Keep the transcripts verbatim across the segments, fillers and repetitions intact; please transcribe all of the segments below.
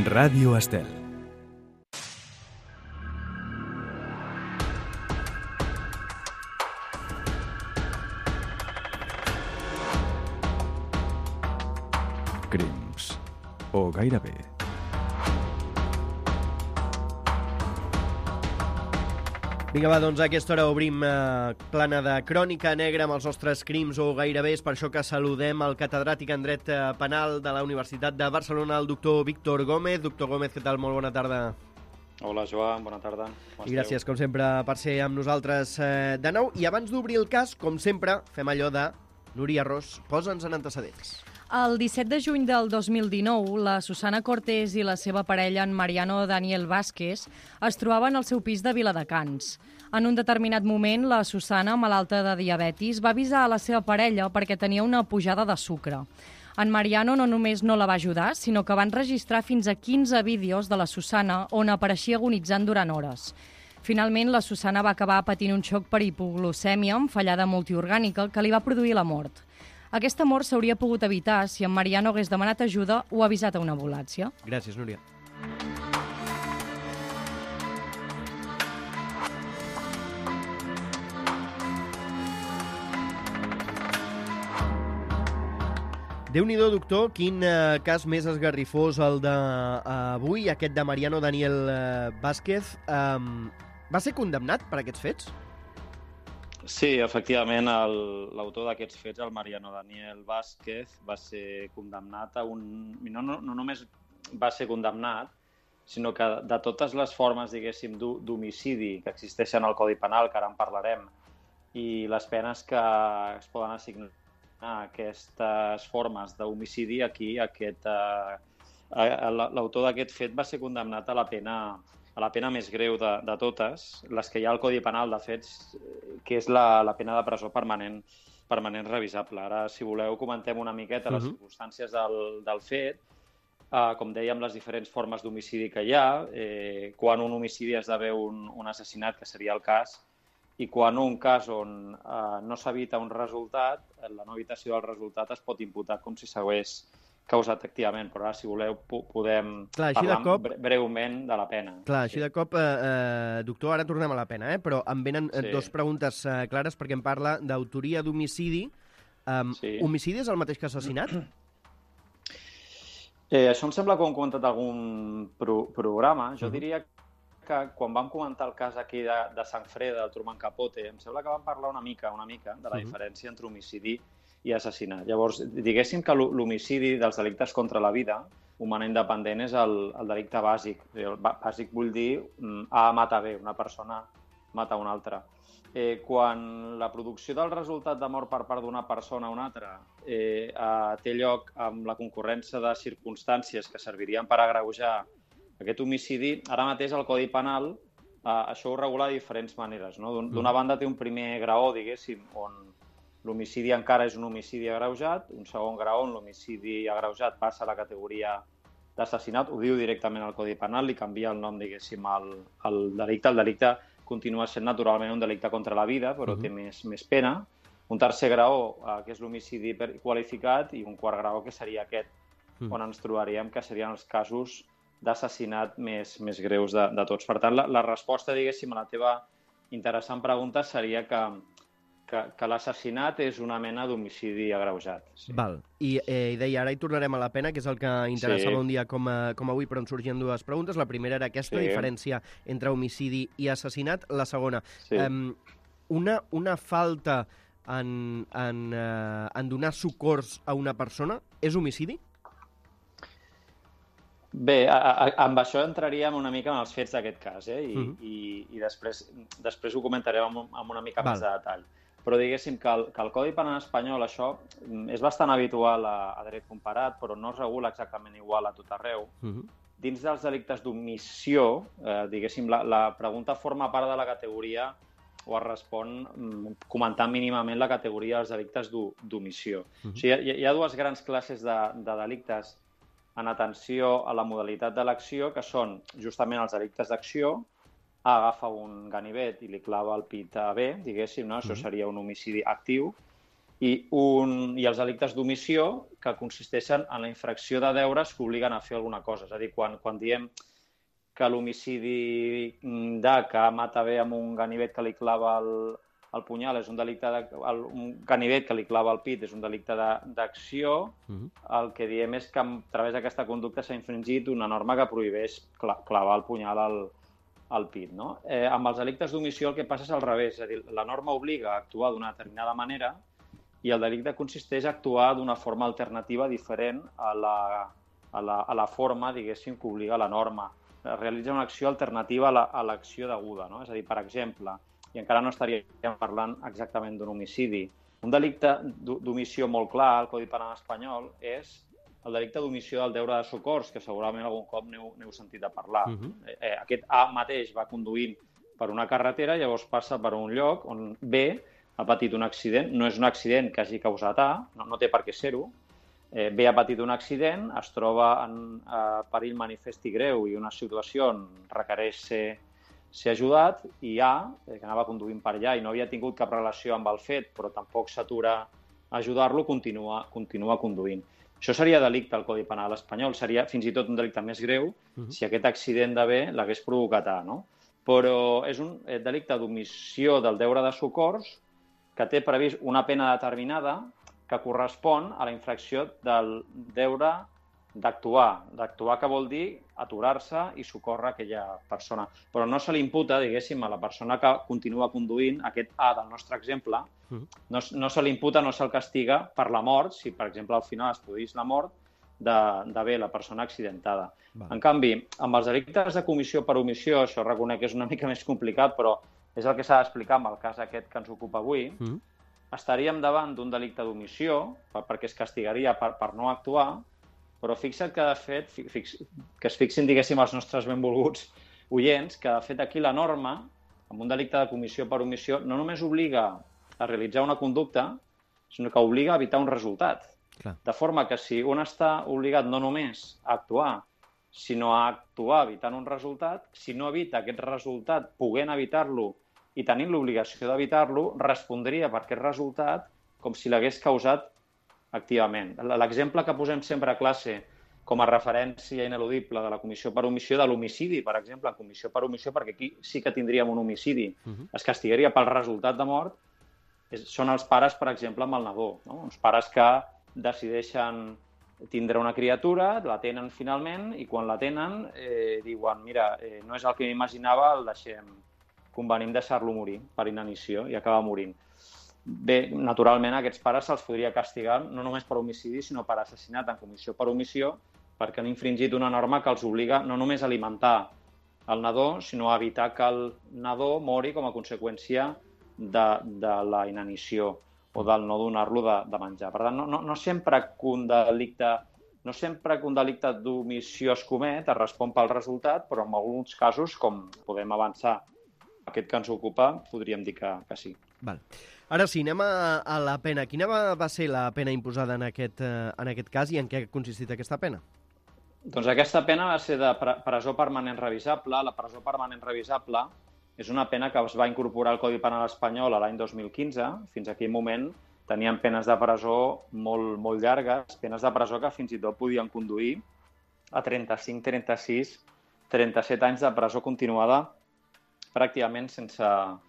Ràdio Estel. Crims. O gairebé. Vinga, va, doncs a aquesta hora obrim eh, plana de crònica negra amb els nostres crims o gairebé. És per això que saludem el catedràtic en dret eh, penal de la Universitat de Barcelona, el doctor Víctor Gómez. Doctor Gómez, què tal? Molt bona tarda. Hola, Joan, bona tarda. I gràcies, com sempre, per ser amb nosaltres eh, de nou. I abans d'obrir el cas, com sempre, fem allò de Núria Ros, posa'ns en antecedents. El disset de juny del dos mil dinou, la Susana Cortés i la seva parella, en Mariano Daniel Vázquez, es trobaven al seu pis de Viladecans. En un determinat moment, la Susana, malalta de diabetis, va avisar a la seva parella perquè tenia una pujada de sucre. En Mariano no només no la va ajudar, sinó que van registrar fins a quinze vídeos de la Susana on apareixia agonitzant durant hores. Finalment, la Susana va acabar patint un xoc per hipoglucèmia amb fallada multiorgànica que li va produir la mort. Aquesta mort s'hauria pogut evitar si en Mariano hagués demanat ajuda o avisat a una ambulància. Gràcies, Núria. Déu-n'hi-do, doctor, quin eh, cas més esgarrifós el d'avui, aquest de Mariano Daniel eh, Vázquez. Um, va ser condemnat per aquests fets? Sí, efectivament, l'autor d'aquests fets, el Mariano Daniel Vázquez, va ser condemnat a un... No, no, no només va ser condemnat, sinó que de totes les formes, diguéssim, d'homicidi que existeixen al Codi Penal, que ara en parlarem, i les penes que es poden assignar a aquestes formes d'homicidi, aquí aquest, eh, l'autor d'aquest fet va ser condemnat a la pena... a la pena més greu de, de totes, les que hi ha al Codi Penal, de fets, que és la, la pena de presó permanent, permanent revisable. Ara, si voleu, comentem una miqueta les circumstàncies del, del fet, uh, com dèiem, les diferents formes d'homicidi que hi ha, eh, quan un homicidi esdevé un, un assassinat, que seria el cas, i quan un cas on uh, no s'evita un resultat, la no evitació del resultat es pot imputar com si s'hagués causat activament, però ara, si voleu, podem Clar, parlar cop, breument de la pena. Clar, així sí. de cop, eh, doctor, ara tornem a la pena, eh? Però em venen sí. dues preguntes eh, clares perquè em parla d'autoria d'homicidi. Um, sí. Homicidi és el mateix que assassinat? Eh, això em sembla que ho hem comentat algun pro programa. Jo uh -huh. diria que quan vam comentar el cas aquí de, de Sangfreda, del Truman Capote, em sembla que vam parlar una mica, una mica de la uh -huh. diferència entre homicidi i assassinat. Llavors, diguéssim que l'homicidi dels delictes contra la vida humana independent és el, el delicte bàsic. El bàsic vull dir A mata B, una persona mata una altra. Eh, quan la producció del resultat de mort per part d'una persona a una altra eh, eh, té lloc amb la concurrència de circumstàncies que servirien per agreujar aquest homicidi, ara mateix el Codi Penal eh, això ho regula de diferents maneres, no? D'una banda té un primer graó, diguéssim, on l'homicidi encara és un homicidi agreujat, un segon grau on l'homicidi agreujat passa a la categoria d'assassinat, ho diu directament al Codi Penal, li canvia el nom, diguéssim, al, al delicte. El delicte continua sent naturalment un delicte contra la vida, però uh -huh. té més, més pena. Un tercer grau, eh, que és l'homicidi qualificat, i un quart grau, que seria aquest, uh -huh. on ens trobaríem, que serien els casos d'assassinat més, més greus de, de tots. Per tant, la, la resposta, diguéssim, a la teva interessant pregunta seria que que, que l'assassinat és una mena d'homicidi agreujat. Sí. Val. I eh, deia, ara hi tornarem a la pena, que és el que interessava sí. un dia com, a, com avui, però en sorgien dues preguntes. La primera era aquesta, sí. diferència entre homicidi i assassinat. La segona, sí. eh, una, una falta en, en, eh, en donar socors a una persona és homicidi? Bé, a, a, amb això entraríem una mica en els fets d'aquest cas, eh? I, uh -huh. i, i després, després ho comentarem amb, amb una mica Val. més de detall. Però diguéssim que el, que el Codi Penal espanyol, això, és bastant habitual a, a dret comparat, però no es regula exactament igual a tot arreu. Uh -huh. Dins dels delictes d'omissió, eh, diguéssim, la, la pregunta forma part de la categoria o es respon mm, comentant mínimament la categoria dels delictes d'omissió. Uh -huh. O sigui, hi, hi ha dues grans classes de, de delictes en atenció a la modalitat de l'acció, que són justament els delictes d'acció. A agafa un ganivet i li clava el pit a B, diguéssim, no? Això seria un homicidi actiu. i, un, i els delictes d'omissió, que consisteixen en la infracció de deures que obliguen a fer alguna cosa. És a dir, quan, quan diem que l'homicidi de que mata bé amb un ganivet que li clava el, el punyal és un delicte de, el, un ganivet que li clava el pit és un delicte d'acció, uh-huh. El que diem és que a través d'aquesta conducta s'ha infringit una norma que prohibeix cla clavar el punyal al, al pit. No? Eh, amb els delictes d'omissió el que passa és al revés, és a dir, la norma obliga a actuar d'una determinada manera i el delicte consisteix a actuar d'una forma alternativa diferent a la, a la, a la forma, diguéssim, que obliga la norma. Realitza una acció alternativa a l'acció deguda. No? És a dir, per exemple, i encara no estaríem parlant exactament d'un homicidi, un delicte d'omissió molt clar al Codi Penal espanyol és el delicte d'omissió del deure de socors, que segurament algun cop n'heu sentit a parlar. Uh-huh. eh, aquest A mateix va conduint per una carretera, llavors passa per un lloc on B ha patit un accident, no és un accident que hagi causat A, no, no té per què ser-ho, Eh, B ha patit un accident, es troba en eh, perill manifest i greu i una situació on requereix ser, ser ajudat, i A, eh, que anava conduint per allà i no havia tingut cap relació amb el fet, però tampoc s'atura a ajudar-lo, continua, continua conduint. Això seria delicte al Codi Penal espanyol, seria fins i tot un delicte més greu uh-huh. si aquest accident de B l'hagués provocat A, no? Però és un eh, delicte d'omissió del deure de socors que té previst una pena determinada que correspon a la infracció del deure d'actuar. D'actuar que vol dir aturar-se i socórrer aquella persona. Però no se li imputa, diguéssim, a la persona que continua conduint, aquest A del nostre exemple, no, no se li imputa, no se'l castiga per la mort, si, per exemple, al final es produís la mort de, de bé la persona accidentada. Va. En canvi, amb els delictes de comissió per omissió, això reconec que és una mica més complicat, però és el que s'ha d'explicar amb el cas aquest que ens ocupa avui, mm. estaríem davant d'un delicte d'omissió, perquè es castigaria per, per no actuar, però fixa't que, de fet, fix, que es fixin, diguéssim, els nostres benvolguts oients, que, de fet, aquí la norma, amb un delicte de comissió per omissió, no només obliga a realitzar una conducta, sinó que obliga a evitar un resultat. Clar. De forma que si un està obligat no només a actuar, sinó a actuar evitant un resultat, si no evita aquest resultat, poguent evitar-lo i tenint l'obligació d'evitar-lo, respondria per aquest resultat com si l'hagués causat activament. L'exemple que posem sempre a classe com a referència ineludible de la comissió per omissió, de l'homicidi, per exemple, en comissió per omissió, perquè aquí sí que tindríem un homicidi, uh-huh. es castigaria pel resultat de mort, és, són els pares, per exemple, amb el nadó. No? Uns pares que decideixen tindre una criatura, la tenen finalment, i quan la tenen eh, diuen, mira, eh, no és el que m'imaginava, el deixem, convenim deixar-lo morir per inanició, i acaba morint. Bé, naturalment, a aquests pares se'ls podria castigar no només per homicidi, sinó per assassinat en comissió per omissió, perquè han infringit una norma que els obliga no només a alimentar el nadó, sinó a evitar que el nadó mori com a conseqüència de, de la inanició o del no donar-lo de, de menjar. Per tant, no, no, no sempre que un delicte, no sempre que un delicte d'omissió es comet es respon pel resultat, però en alguns casos, com podem avançar aquest que ens ocupa, podríem dir que, que sí. Val. Ara sí, anem a, a la pena. Quina va, va ser la pena imposada en aquest, eh, en aquest cas i en què ha consistit aquesta pena? Doncs aquesta pena va ser de presó permanent revisable. La presó permanent revisable és una pena que es va incorporar al Codi Penal espanyol a l'any dos mil quinze. Fins a aquell moment teníem penes de presó molt, molt llargues, penes de presó que fins i tot podien conduir a trenta-cinc, trenta-sis, trenta-set anys de presó continuada pràcticament sense,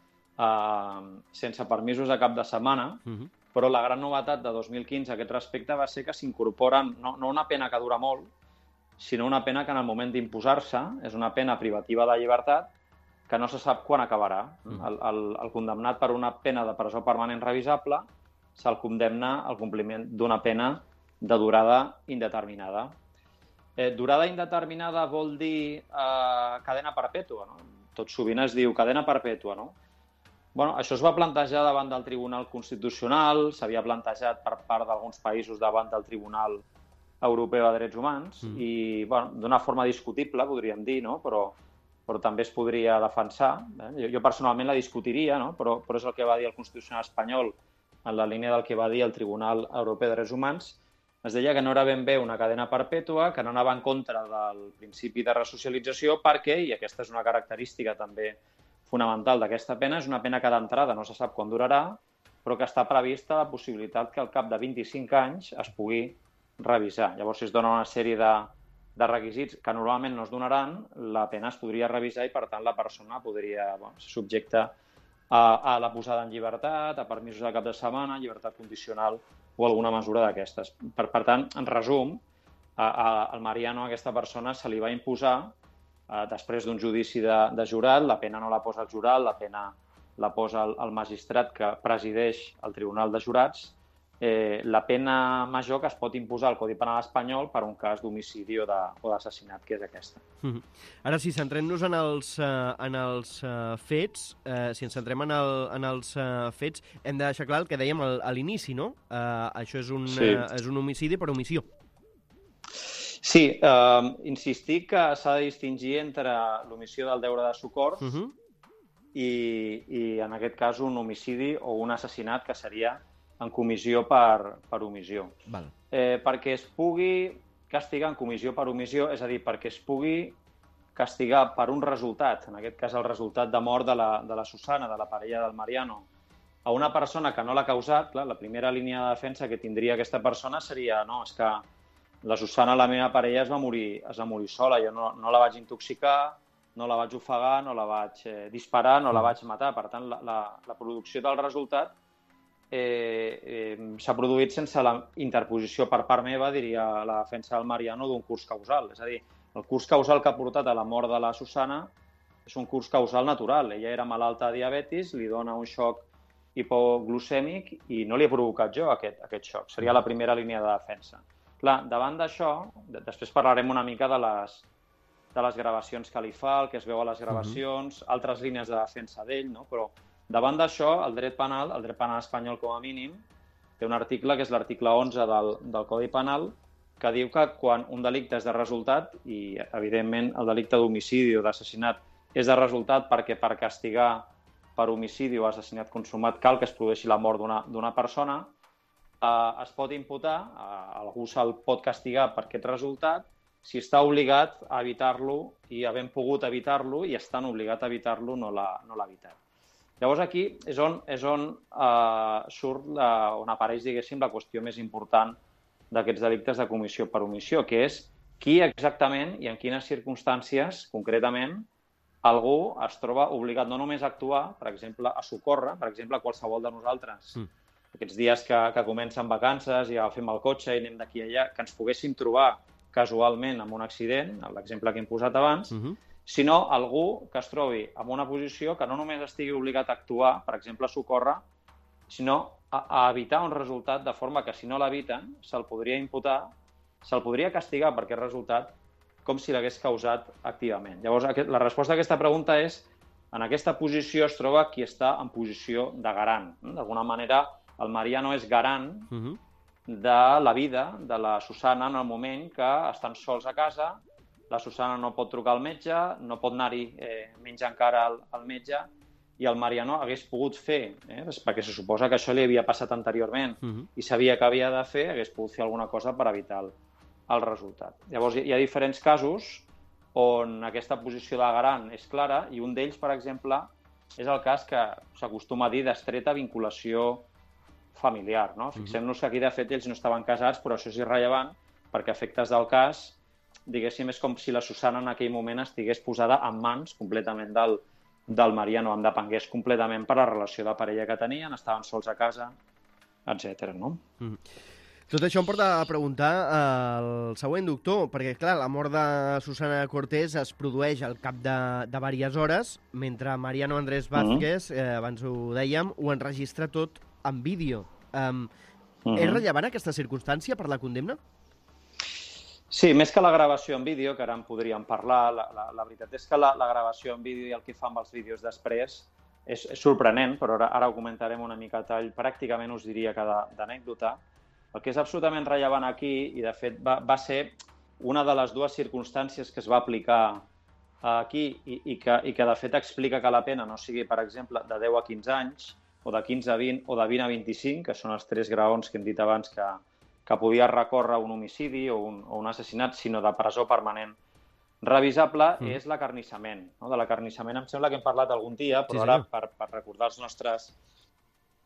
uh, sense permisos de cap de setmana, uh-huh. però la gran novetat de dos mil quinze a aquest respecte va ser que s'incorporen no, no una pena que dura molt, sinó una pena que en el moment d'imposar-se és una pena privativa de llibertat que no se sap quan acabarà. Uh-huh. El, el, el condemnat per una pena de presó permanent revisable se'l condemna al compliment d'una pena de durada indeterminada. Eh, durada indeterminada vol dir eh, cadena perpètua, no? Tot sovint es diu cadena perpètua, no? Bueno, això es va plantejar davant del Tribunal Constitucional, s'havia plantejat per part d'alguns països davant del Tribunal Europeu de Drets Humans, mm. i bueno, d'una forma discutible, podríem dir, no? però, però també es podria defensar. Eh? Jo, jo personalment la discutiria, no? però, però és el que va dir el Constitucional espanyol en la línia del que va dir el Tribunal Europeu de Drets Humans. Es deia que no era ben bé una cadena perpètua, que no anava en contra del principi de resocialització perquè, i aquesta és una característica també fonamental d'aquesta pena, és una pena que d'entrada no se sap quan durarà, però que està prevista la possibilitat que al cap de vint-i-cinc anys es pugui revisar. Llavors, si es dona una sèrie de, de requisits que normalment no es donaran, la pena es podria revisar i, per tant, la persona podria bueno, ser subjecte a, a la posada en llibertat, a permisos de cap de setmana, llibertat condicional o alguna mesura d'aquestes. Per, per tant, en resum, a, a, al Mariano, a aquesta persona, se li va imposar, a, després d'un judici de, de jurat, la pena no la posa el jurat, la pena la posa el, el magistrat que presideix el Tribunal de Jurats, eh, la pena major que es pot imposar al Codi Penal espanyol per un cas d'homicidi o d'assassinat, que és aquesta. Mm-hmm. Ara, si centrem-nos en els, uh, en els uh, fets, uh, si ens centrem en, el, en els uh, fets, hem de deixar clar el que dèiem al, a l'inici, no? Uh, això és un, sí. uh, és un homicidi per omissió. Sí, eh, insistir que s'ha de distingir entre l'omissió del deure de socors uh-huh. i, i, en aquest cas, un homicidi o un assassinat que seria en comissió per, per omissió. Val. Eh, perquè es pugui castigar en comissió per omissió, és a dir, perquè es pugui castigar per un resultat, en aquest cas el resultat de mort de la, de la Susana, de la parella del Mariano, a una persona que no l'ha causat, clar, la primera línia de defensa que tindria aquesta persona seria no, és que la Susana, la meva parella, es va morir, es va morir sola, jo no, no la vaig intoxicar, no la vaig ofegar, no la vaig eh, disparar, no la vaig matar. Per tant, la, la, la producció del resultat eh, eh, s'ha produït sense la interposició per part meva, diria la defensa del Mariano, d'un curs causal. És a dir, el curs causal que ha portat a la mort de la Susana és un curs causal natural. Ella era malalta de diabetis, li dona un xoc hipoglucèmic i no li he provocat jo aquest, aquest xoc. Seria la primera línia de defensa. Clar, davant d'això, després parlarem una mica de les, de les gravacions que li fa, el que es veu a les gravacions, uh-huh. altres línies de defensa d'ell, no? Però davant d'això, el dret penal, el dret penal espanyol com a mínim, té un article, que és l'article onze del, del Codi Penal, que diu que quan un delicte és de resultat, i evidentment el delicte d'homicidi o d'assassinat és de resultat perquè per castigar per homicidi o assassinat consumat cal que es produeixi la mort d'una persona, Uh, es pot imputar, uh, algú se'l pot castigar per aquest resultat si està obligat a evitar-lo i havent pogut evitar-lo i estant obligat a evitar-lo no l'ha no l'ha evitat. Llavors aquí és on, és on uh, surt, la, on apareix, diguéssim, la qüestió més important d'aquests delictes de comissió per omissió, que és qui exactament i en quines circumstàncies, concretament, algú es troba obligat no només a actuar, per exemple, a socórrer, per exemple, qualsevol de nosaltres, mm. aquests dies que, que comencen vacances i agafem el cotxe i anem d'aquí a allà, que ens poguéssim trobar casualment amb un accident, l'exemple que hem posat abans, uh-huh. sinó algú que es trobi en una posició que no només estigui obligat a actuar, per exemple, a socórrer, sinó a, a evitar un resultat de forma que si no l'eviten se'l podria imputar, se'l podria castigar per aquest resultat com si l'hagués causat activament. Llavors, aquest, la resposta a aquesta pregunta és en aquesta posició es troba qui està en posició de garant. D'alguna manera, el Mariano és garant uh-huh. de la vida de la Susana en el moment que estan sols a casa, la Susana no pot trucar al metge, no pot anar-hi eh, menys encara al, al metge, i el Mariano hagués pogut fer, eh, perquè se suposa que això li havia passat anteriorment uh-huh. i sabia que havia de fer, hagués pogut fer alguna cosa per evitar el, el resultat. Llavors, hi ha diferents casos on aquesta posició de garant és clara i un d'ells, per exemple, és el cas que s'acostuma a dir d'estreta vinculació familiar, no? Fixem-nos que aquí, de fet, ells no estaven casats, però això és irrellevant, perquè a efectes del cas, diguéssim, és com si la Susana en aquell moment estigués posada en mans completament del, del Mariano, em depengués completament per la relació de parella que tenien, estaven sols a casa, etcètera, no? Mm. Tot això em porta a preguntar al següent, doctor, perquè, clar, la mort de Susana Cortés es produeix al cap de, de diverses hores, mentre Mariano Andrés Vázquez, mm-hmm. eh, abans ho dèiem, ho enregistra tot en vídeo. Um, uh-huh. És rellevant aquesta circumstància per la condemna? Sí, més que la gravació en vídeo, que ara en podríem parlar, la, la, la veritat és que la, la gravació en vídeo i el que fa amb els vídeos després és, és sorprenent, però ara, ara ho comentarem una mica a tall, pràcticament us diria que d'anècdota. El que és absolutament rellevant aquí, i de fet va, va ser una de les dues circumstàncies que es va aplicar aquí i, i, que, i que de fet explica que la pena no sigui, per exemple, de deu a quinze anys, o de quinze a vint, o de vint a vint-i-cinc, que són els tres graons que hem dit abans que, que podia recórrer un homicidi o un, o un assassinat, sinó de presó permanent revisable, mm. és l'acarnissament. No? De l'acarnissament em sembla que hem parlat algun dia, però sí, sí. ara, per, per recordar els nostres,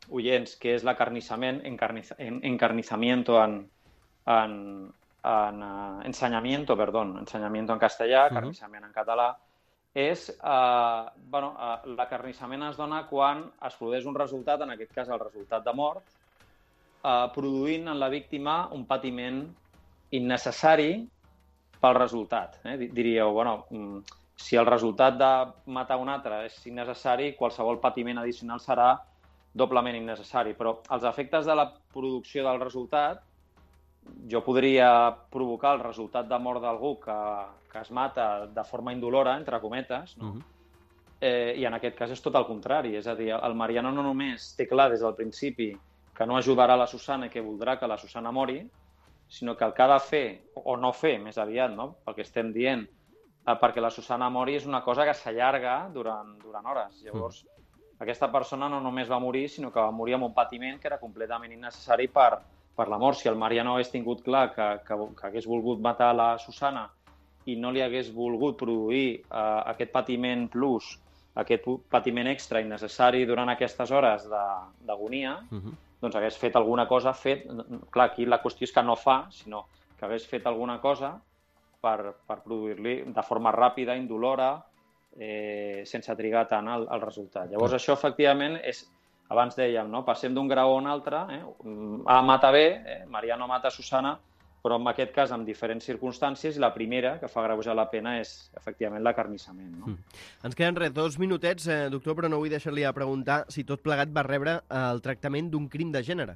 oients, què és l'acarnissament, encarniza, en, encarnizamiento en, en, en uh, ensenyamiento, perdó, ensenyamiento en castellà, acarnissament en català, és, uh, bueno, uh, l'acarnissament es dona quan es produeix un resultat, en aquest cas el resultat de mort, uh, produint en la víctima un patiment innecessari pel resultat. Eh? Diríeu, bueno, si el resultat de matar un altre és innecessari, qualsevol patiment addicional serà doblement innecessari. Però els efectes de la producció del resultat, jo podria provocar el resultat de mort d'algú que, que es mata de forma indolora, entre cometes, no? Uh-huh. eh, i en aquest cas és tot el contrari. És a dir, el Mariano no només té clar des del principi que no ajudarà la Susana i que voldrà que la Susana mori, sinó que el que ha de fer, o no fer, més aviat, no? Pel que estem dient, eh, perquè la Susana mori és una cosa que s'allarga durant, durant hores. Llavors, mm. aquesta persona no només va morir, sinó que va morir amb un patiment que era completament innecessari per, per la mort. Si el Mariano hagués tingut clar que, que, que hagués volgut matar la Susana i no li hagués volgut produir eh, aquest patiment plus, aquest patiment extra innecessari durant aquestes hores d'agonia, mm-hmm. doncs hagués fet alguna cosa, fet... Clar, aquí la qüestió és que no fa, sinó que hagués fet alguna cosa per, per produir-li de forma ràpida, indolora, eh, sense trigar tant el, el resultat. Llavors, això, efectivament, és... Abans dèiem, no? Passem d'un grau a un altre, eh? A mata bé, eh? Mariano mata Susana, però en aquest cas amb diferents circumstàncies, i la primera, que fa agreujar la pena, és efectivament l'acarnissament. No? Mm. Ens queden res, dos minutets, eh, doctor, però no vull deixar-li a preguntar si tot plegat va rebre eh, el tractament d'un crim de gènere.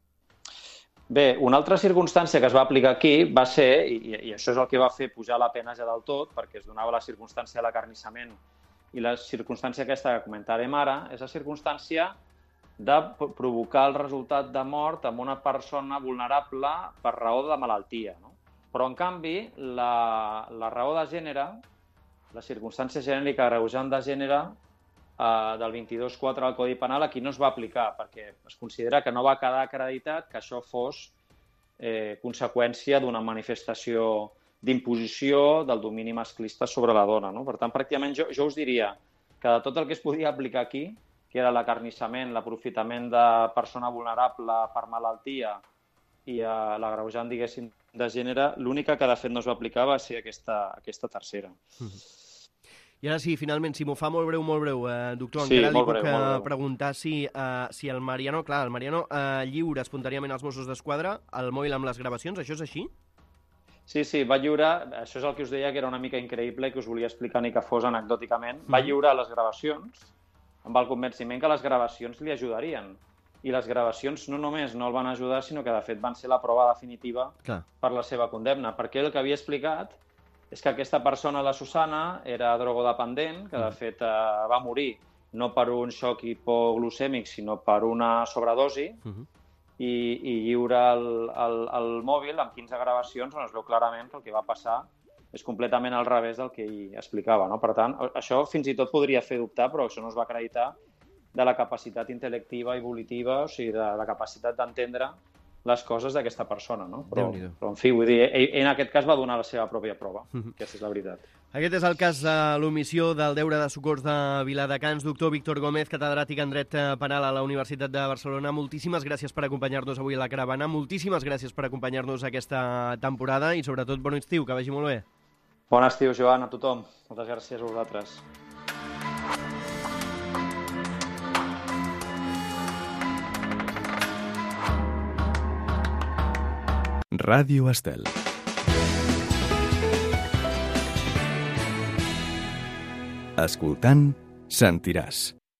Bé, una altra circumstància que es va aplicar aquí va ser, i, i això és el que va fer pujar la pena ja del tot, perquè es donava la circumstància de l'acarnissament i la circumstància aquesta que comentarem ara, és la circumstància de provocar el resultat de mort amb una persona vulnerable per raó de malaltia. No? Però, en canvi, la, la raó de gènere, la circumstància genèrica agreujant de gènere eh, del vint-i-dos quatre del Codi Penal, aquí no es va aplicar, perquè es considera que no va quedar acreditat que això fos eh, conseqüència d'una manifestació d'imposició del domini masclista sobre la dona. No? Per tant, pràcticament jo, jo us diria que de tot el que es podia aplicar aquí, que era l'acarnissament, l'aprofitament de persona vulnerable per malaltia i eh, l'agreujant, diguéssim, de gènere, l'única que de fet no es va aplicar va ser aquesta, aquesta tercera. Mm-hmm. I ara sí, finalment, si m'ho fa molt breu, molt breu, eh, doctor, sí, encara li breu, puc preguntar si, eh, si el Mariano, clar, el Mariano eh, lliura espontàniament als Mossos d'Esquadra el mòbil amb les gravacions, això és així? Sí, sí, va lliurar, això és el que us deia que era una mica increïble i que us volia explicar ni que fos anecdòticament, mm-hmm. va lliurar les gravacions amb el convenciment que les gravacions li ajudarien. I les gravacions no només no el van ajudar, sinó que, de fet, van ser la prova definitiva Clar. per la seva condemna. Perquè el que havia explicat és que aquesta persona, la Susana, era drogodependent, que, de fet, eh, va morir no per un xoc hipoglucèmic, sinó per una sobredosi, uh-huh. i, i lliura el, el, el mòbil amb quinze gravacions on es veu clarament que el que va passar és completament al revés del que ell explicava. No? Per tant, això fins i tot podria fer dubtar, però això no es va acreditar de la capacitat intel·lectiva i volitiva, o sigui, de la capacitat d'entendre les coses d'aquesta persona. No? Però, però, en fi, vull dir, ell, ell en aquest cas va donar la seva pròpia prova. Uh-huh. Aquesta és la veritat. Aquest és el cas de l'omissió del deure de socors de Viladecans. Doctor Víctor Gómez, catedràtic en dret penal a la Universitat de Barcelona, moltíssimes gràcies per acompanyar-nos avui a la Caravana, moltíssimes gràcies per acompanyar-nos aquesta temporada i, sobretot, bon estiu, que vagi molt bé. Bon estiu, Joan, a tothom. Moltes gràcies a vosaltres. Ràdio Estel. Escoltant, sentiràs.